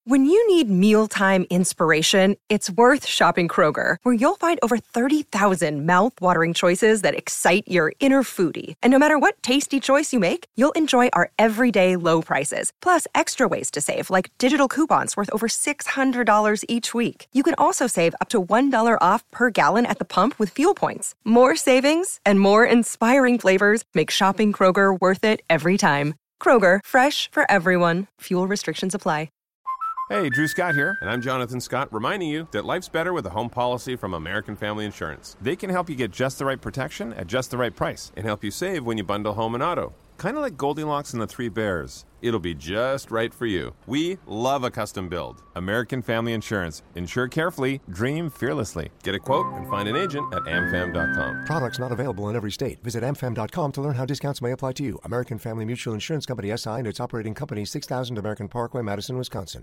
When you need mealtime inspiration, it's worth shopping Kroger, where you'll find over 30,000 mouth-watering choices that excite your inner foodie. And no matter what tasty choice you make, you'll enjoy our everyday low prices, plus extra ways to save, like digital coupons worth over $600 each week. You can also save up to $1 off per gallon at the pump with fuel points. More savings and more inspiring flavors make shopping Kroger worth it every time. Kroger, fresh for everyone. Fuel restrictions apply. Hey, Drew Scott here, and I'm Jonathan Scott, reminding you that life's better with a home policy from American Family Insurance. They can help you get just the right protection at just the right price and help you save when you bundle home and auto. Kind of like Goldilocks and the Three Bears. It'll be just right for you. We love a custom build. American Family Insurance. Insure carefully, dream fearlessly. Get a quote and find an agent at amfam.com. Products not available in every state. Visit amfam.com to learn how discounts may apply to you. American Family Mutual Insurance Company SI and its operating company, 6000 American Parkway, Madison, Wisconsin.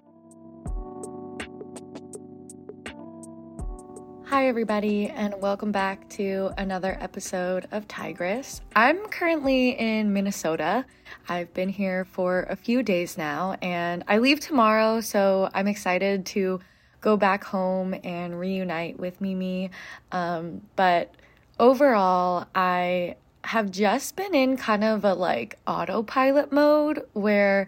Hi everybody, and welcome back to another episode of Tigress. I'm currently in Minnesota. I've been here for a few days now, and I leave tomorrow, so I'm excited to go back home and reunite with Mimi. But overall, I have just been in kind of a autopilot mode where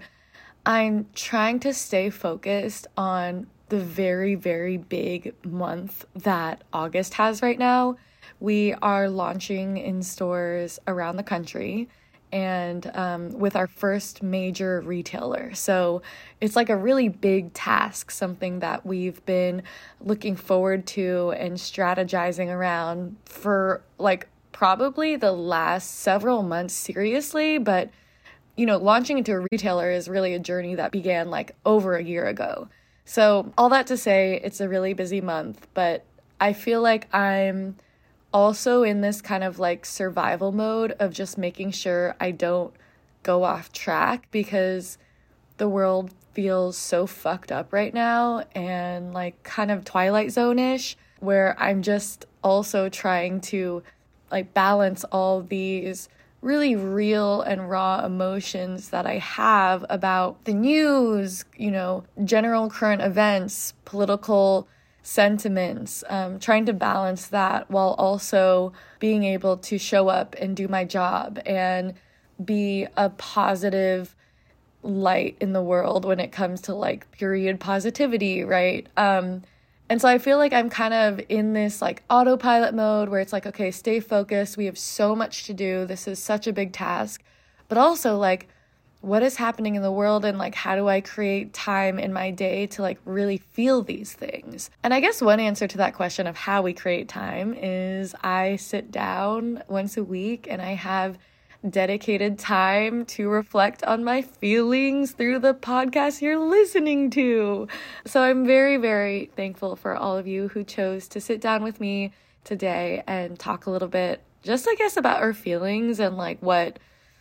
I'm trying to stay focused on the very, very big month that August has right now. We are launching in stores around the country and with our first major retailer. So it's like a really big task, something that we've been looking forward to and strategizing around for probably the last several months seriously. But, launching into a retailer is really a journey that began over a year ago. So all that to say, it's a really busy month, but I feel like I'm also in this kind of survival mode of just making sure I don't go off track, because the world feels so fucked up right now and kind of Twilight Zone-ish, where I'm just also trying to balance all these really real and raw emotions that I have about the news, general current events, political sentiments, trying to balance that while also being able to show up and do my job and be a positive light in the world when it comes to period positivity, right? And so I feel like I'm kind of in this autopilot mode where it's okay, stay focused. We have so much to do. This is such a big task. But also what is happening in the world and how do I create time in my day to really feel these things? And I guess one answer to that question of how we create time is I sit down once a week and I have dedicated time to reflect on my feelings through the podcast you're listening to. So I'm very, very thankful for all of you who chose to sit down with me today and talk a little bit, just I guess, about our feelings and what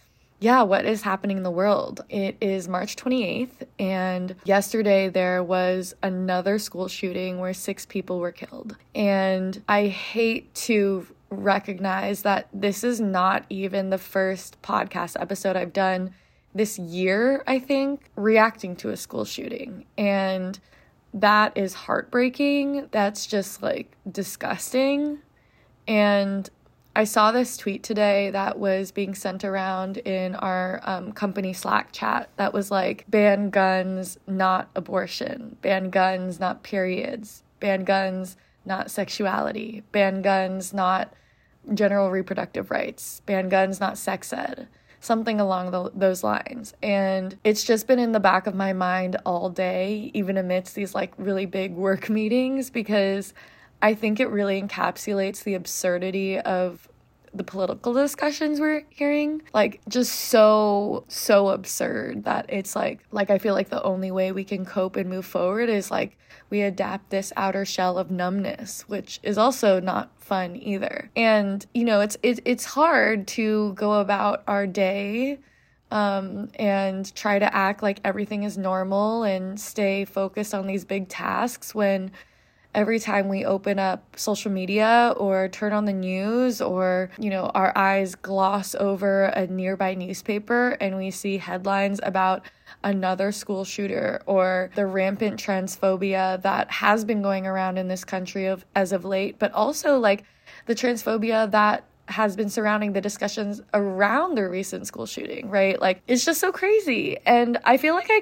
is happening in the world. It is March 28th, and yesterday there was another school shooting where 6 people were killed. And I hate to recognize that this is not even the first podcast episode I've done this year, I think, reacting to a school shooting. And that is heartbreaking. That's just disgusting. And I saw this tweet today that was being sent around in our company Slack chat that was ban guns, not abortion, ban guns, not periods, ban guns, not sexuality, ban guns, not general reproductive rights, ban guns, not sex ed, something along those lines. And it's just been in the back of my mind all day, even amidst these really big work meetings, because I think it really encapsulates the absurdity of the political discussions we're hearing. Just so absurd that it's I feel the only way we can cope and move forward is we adapt this outer shell of numbness, which is also not fun either. And it's hard to go about our day and try to act like everything is normal and stay focused on these big tasks when every time we open up social media or turn on the news, or, our eyes gloss over a nearby newspaper and we see headlines about another school shooter or the rampant transphobia that has been going around in this country as of late, but also like the transphobia that has been surrounding the discussions around the recent school shooting, right? Like, it's just so crazy. And I feel like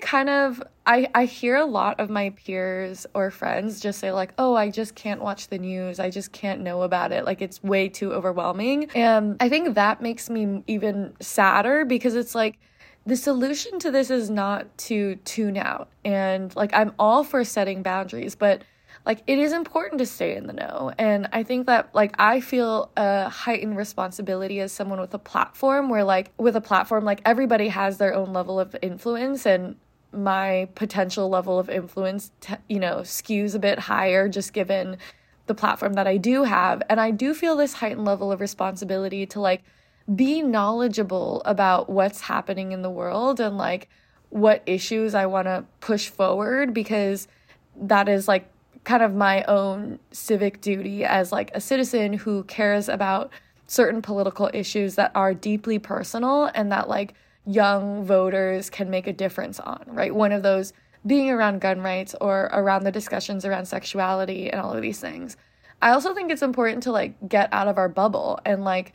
I hear a lot of my peers or friends just say like, oh, I just can't watch the news. I just can't know about it. Like, it's way too overwhelming. And I think that makes me even sadder, because it's like, the solution to this is not to tune out. And like, I'm all for setting boundaries, but like, it is important to stay in the know. And I think that like, I feel a heightened responsibility as someone with a platform where like, with a platform, like everybody has their own level of influence, and my potential level of influence, skews a bit higher just given the platform that I do have. And I do feel this heightened level of responsibility to like, be knowledgeable about what's happening in the world and like what issues I want to push forward, because that is like kind of my own civic duty as like a citizen who cares about certain political issues that are deeply personal and that like young voters can make a difference on, right? One of those being around gun rights or around the discussions around sexuality and all of these things. I also think it's important to like get out of our bubble and like,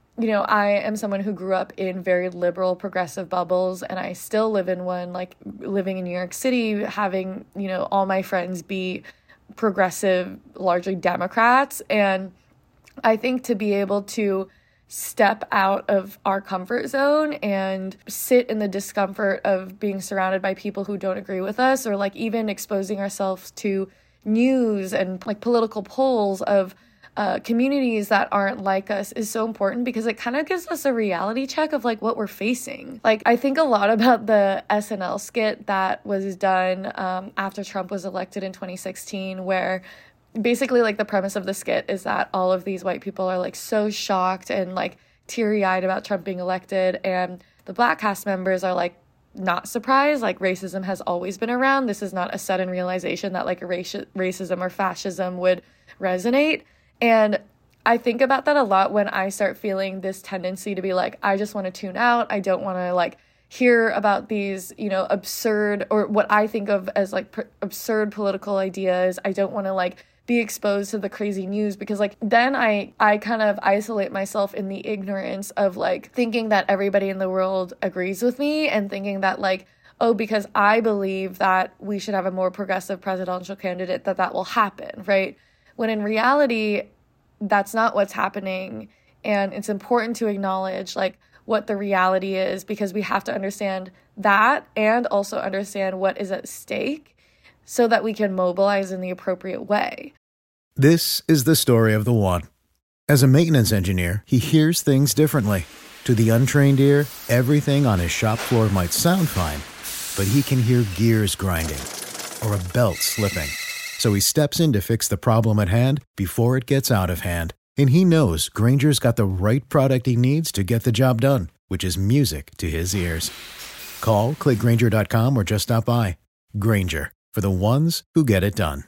I am someone who grew up in very liberal, progressive bubbles, and I still live in one, like living in New York City, having, all my friends be progressive, largely Democrats. And I think to be able to step out of our comfort zone and sit in the discomfort of being surrounded by people who don't agree with us, or like even exposing ourselves to news and like political polls of communities that aren't like us, is so important, because it kind of gives us a reality check of like what we're facing. Like, I think a lot about the SNL skit that was done after Trump was elected in 2016, where basically like the premise of the skit is that all of these white people are like so shocked and like teary-eyed about Trump being elected, and the Black cast members are like not surprised. Like, racism has always been around. This is not a sudden realization that like racism or fascism would resonate. And I think about that a lot when I start feeling this tendency to be like, I just want to tune out. I don't want to like hear about these, absurd, or what I think of as like absurd political ideas. I don't want to like be exposed to the crazy news, because like then I kind of isolate myself in the ignorance of like thinking that everybody in the world agrees with me, and thinking that like, oh, because I believe that we should have a more progressive presidential candidate, that will happen, right? When in reality, that's not what's happening. And it's important to acknowledge like what the reality is, because we have to understand that and also understand what is at stake so that we can mobilize in the appropriate way. This is the story of the one. As a maintenance engineer, he hears things differently. To the untrained ear, everything on his shop floor might sound fine, but he can hear gears grinding or a belt slipping. So he steps in to fix the problem at hand before it gets out of hand. And he knows Grainger's got the right product he needs to get the job done, which is music to his ears. Call, click Grainger.com, or just stop by. Grainger, for the ones who get it done.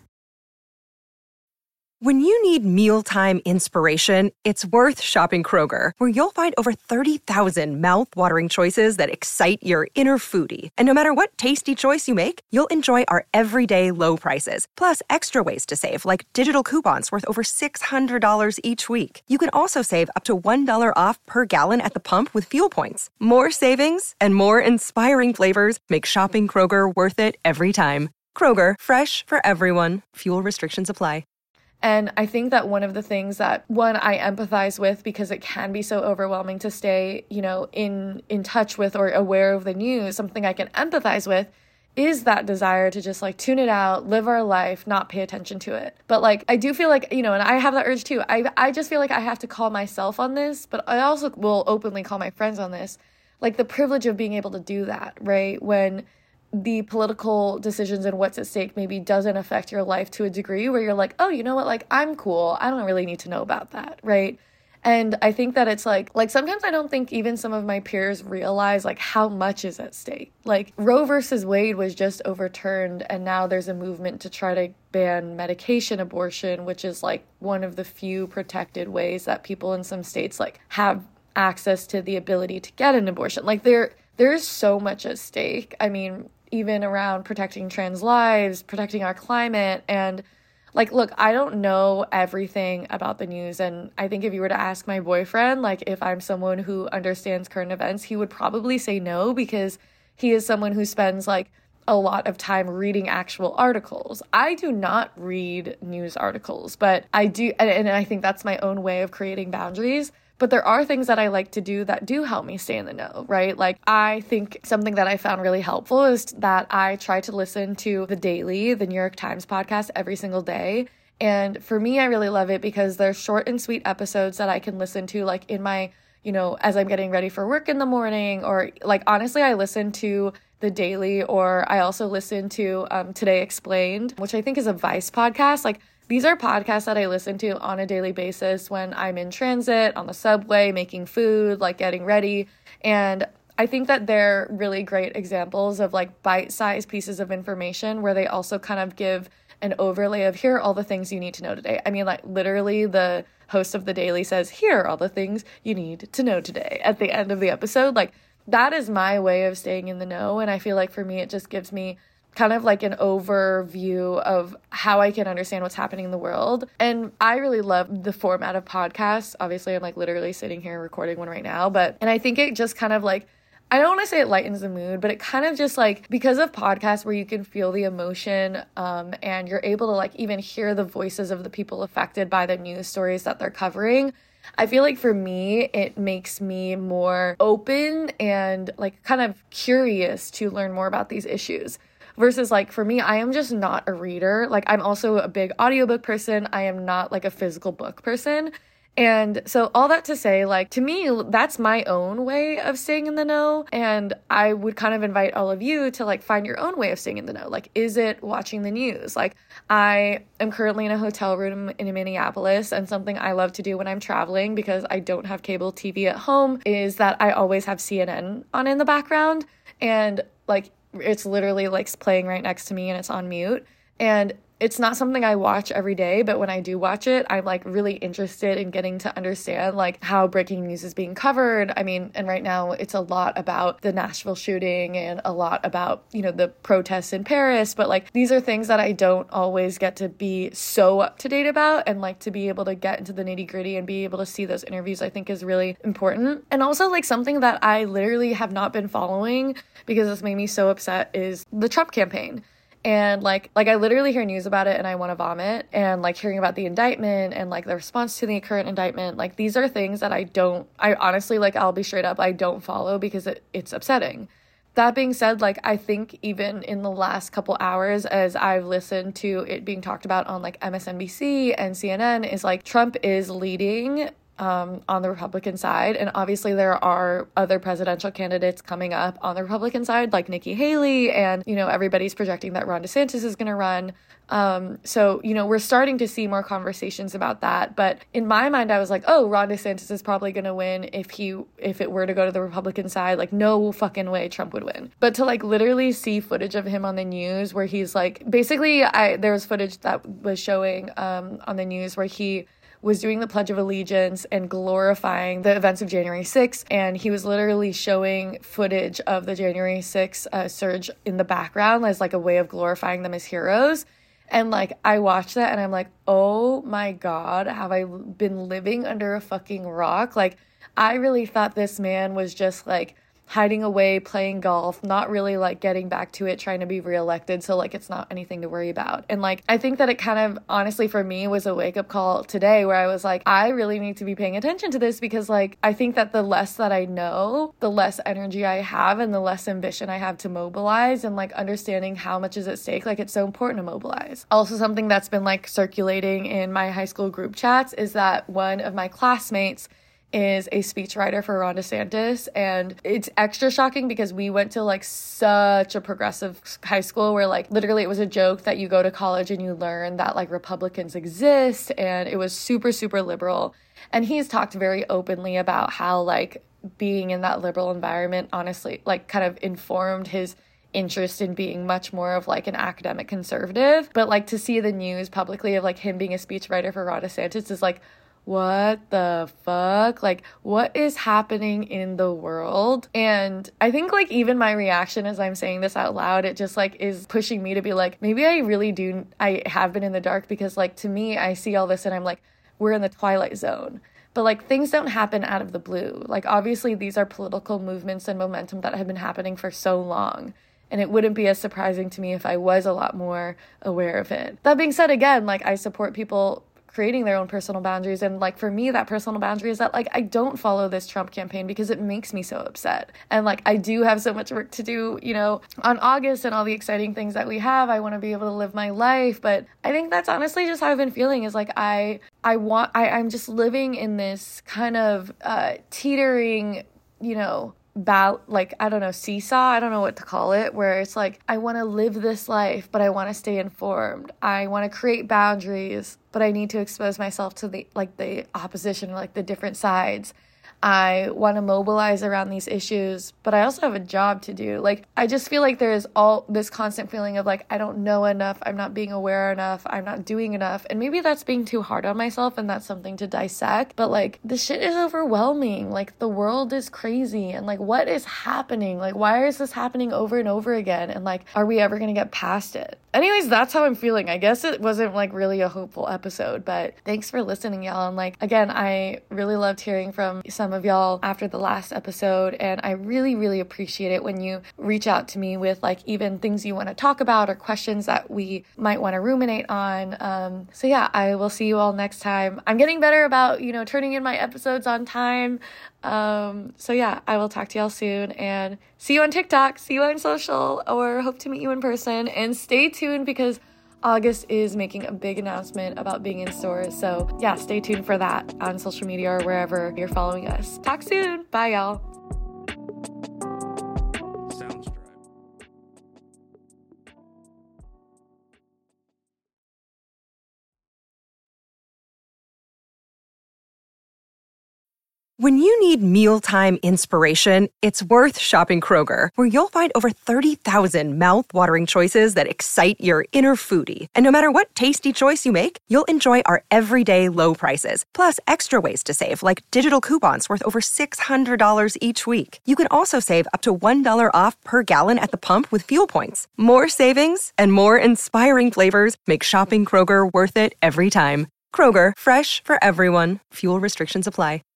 When you need mealtime inspiration, it's worth shopping Kroger, where you'll find over 30,000 mouth-watering choices that excite your inner foodie. And no matter what tasty choice you make, you'll enjoy our everyday low prices, plus extra ways to save, like digital coupons worth over $600 each week. You can also save up to $1 off per gallon at the pump with fuel points. More savings and more inspiring flavors make shopping Kroger worth it every time. Kroger, fresh for everyone. Fuel restrictions apply. And I think that one of the things that, one, I empathize with, because it can be so overwhelming to stay, in touch with or aware of the news, something I can empathize with is that desire to just like tune it out, live our life, not pay attention to it. But like, I do feel like, and I have that urge too. I just feel like I have to call myself on this, but I also will openly call my friends on this. Like the privilege of being able to do that, right? When the political decisions and what's at stake maybe doesn't affect your life to a degree where you're like, oh, you know what? Like, I'm cool. I don't really need to know about that, right? And I think that it's like sometimes I don't think even some of my peers realize like how much is at stake. Like Roe versus Wade was just overturned, and now there's a movement to try to ban medication abortion, which is like one of the few protected ways that people in some states like have access to the ability to get an abortion. Like there's so much at stake. I mean, even around protecting trans lives, protecting our climate, and like, look, I don't know everything about the news, and I think if you were to ask my boyfriend, like, if I'm someone who understands current events, he would probably say no, because he is someone who spends, like, a lot of time reading actual articles. I do not read news articles, but I do, and I think that's my own way of creating boundaries. But there are things that I like to do that do help me stay in the know, right? Like, I think something that I found really helpful is that I try to listen to The Daily, the New York Times podcast, every single day. And for me, I really love it because they're short and sweet episodes that I can listen to, like, in my, as I'm getting ready for work in the morning, or like, honestly, I listen to The Daily, or I also listen to Today Explained, which I think is a Vice podcast. Like, these are podcasts that I listen to on a daily basis when I'm in transit, on the subway, making food, like getting ready. And I think that they're really great examples of like bite-sized pieces of information where they also kind of give an overlay of here are all the things you need to know today. I mean, like literally the host of The Daily says, here are all the things you need to know today at the end of the episode. Like that is my way of staying in the know. And I feel like for me, it just gives me kind of like an overview of how I can understand what's happening in the world. And I really love the format of podcasts. Obviously, I'm like literally sitting here recording one right now, and I think it just kind of like, I don't want to say it lightens the mood, but it kind of just like, because of podcasts where you can feel the emotion and you're able to like even hear the voices of the people affected by the news stories that they're covering, I feel like for me, it makes me more open and like kind of curious to learn more about these issues. Versus like for me, I am just not a reader. Like I'm also a big audiobook person. I am not like a physical book person. And so all that to say, like to me, that's my own way of staying in the know. And I would kind of invite all of you to like find your own way of staying in the know. Like, is it watching the news? Like I am currently in a hotel room in Minneapolis, and something I love to do when I'm traveling because I don't have cable TV at home is that I always have CNN on in the background. And like, it's literally like playing right next to me and it's on mute. And it's not something I watch every day, but when I do watch it, I'm like really interested in getting to understand like how breaking news is being covered. I mean, and right now it's a lot about the Nashville shooting and a lot about, the protests in Paris, but like these are things that I don't always get to be so up to date about, and like to be able to get into the nitty gritty and be able to see those interviews I think is really important. And also like something that I literally have not been following because this made me so upset is the Trump campaign. And like I literally hear news about it and I want to vomit, and like hearing about the indictment and like the response to the current indictment, like these are things that I honestly, like I'll be straight up, I don't follow because it's upsetting. That being said, like I think even in the last couple hours as I've listened to it being talked about on like MSNBC and CNN is like Trump is leading on the Republican side. And obviously there are other presidential candidates coming up on the Republican side, like Nikki Haley, and, everybody's projecting that Ron DeSantis is going to run. So, we're starting to see more conversations about that. But in my mind, I was like, oh, Ron DeSantis is probably going to win if it were to go to the Republican side. Like, no fucking way Trump would win. But to like literally see footage of him on the news where he's like, basically there was footage that was showing on the news where he was doing the Pledge of Allegiance and glorifying the events of January 6th. And he was literally showing footage of the January 6th surge in the background as like a way of glorifying them as heroes. And like, I watched that and I'm like, oh my God, have I been living under a fucking rock? Like, I really thought this man was just like hiding away, playing golf, not really like getting back to it, trying to be reelected. So like, it's not anything to worry about. And like, I think that it kind of honestly for me was a wake up call today where I was like, I really need to be paying attention to this because like, I think that the less that I know, the less energy I have and the less ambition I have to mobilize, and like understanding how much is at stake. Like, it's so important to mobilize. Also, something that's been like circulating in my high school group chats is that one of my classmates is a speechwriter for Ron DeSantis. And it's extra shocking because we went to like such a progressive high school where like literally it was a joke that you go to college and you learn that like Republicans exist, and it was super, super liberal. And he's talked very openly about how like being in that liberal environment honestly like kind of informed his interest in being much more of like an academic conservative. But like to see the news publicly of like him being a speechwriter for Ron DeSantis is like, what the fuck? Like, what is happening in the world? And I think like even my reaction as I'm saying this out loud, it just like is pushing me to be like, maybe I have been in the dark, because like to me, I see all this and I'm like, we're in the twilight zone. But like things don't happen out of the blue. Like obviously these are political movements and momentum that have been happening for so long. And it wouldn't be as surprising to me if I was a lot more aware of it. That being said, again, like I support people creating their own personal boundaries. And like for me, that personal boundary is that like I don't follow this Trump campaign because it makes me so upset. And like I do have so much work to do, you know, on August and all the exciting things that we have. I want to be able to live my life. But I think that's honestly just how I've been feeling, is like I'm just living in this kind of teetering, you know, seesaw, I don't know what to call it, where it's like, I want to live this life, but I want to stay informed. I want to create boundaries, but I need to expose myself to the opposition, like the different sides. I want to mobilize around these issues, but I also have a job to do. Like, I just feel like there is all this constant feeling of like, I don't know enough. I'm not being aware enough. I'm not doing enough. And maybe that's being too hard on myself, and that's something to dissect. But like, this shit is overwhelming. Like, the world is crazy. And like, what is happening? Like, why is this happening over and over again? And like, are we ever going to get past it? Anyways, that's how I'm feeling. I guess it wasn't like really a hopeful episode, but thanks for listening, y'all. And like, again, I really loved hearing from some of y'all after the last episode, and I really, really appreciate it when you reach out to me with like even things you want to talk about or questions that we might want to ruminate on. So yeah, I will see you all next time. I'm getting better about, you know, turning in my episodes on time. So yeah, I will talk to y'all soon, and see you on TikTok, see you on social, or hope to meet you in person. And stay tuned because August is making a big announcement about being in stores. So yeah, stay tuned for that on social media or wherever you're following us. Talk soon. Bye, y'all. When you need mealtime inspiration, it's worth shopping Kroger, where you'll find over 30,000 mouth-watering choices that excite your inner foodie. And no matter what tasty choice you make, you'll enjoy our everyday low prices, plus extra ways to save, like digital coupons worth over $600 each week. You can also save up to $1 off per gallon at the pump with fuel points. More savings and more inspiring flavors make shopping Kroger worth it every time. Kroger, fresh for everyone. Fuel restrictions apply.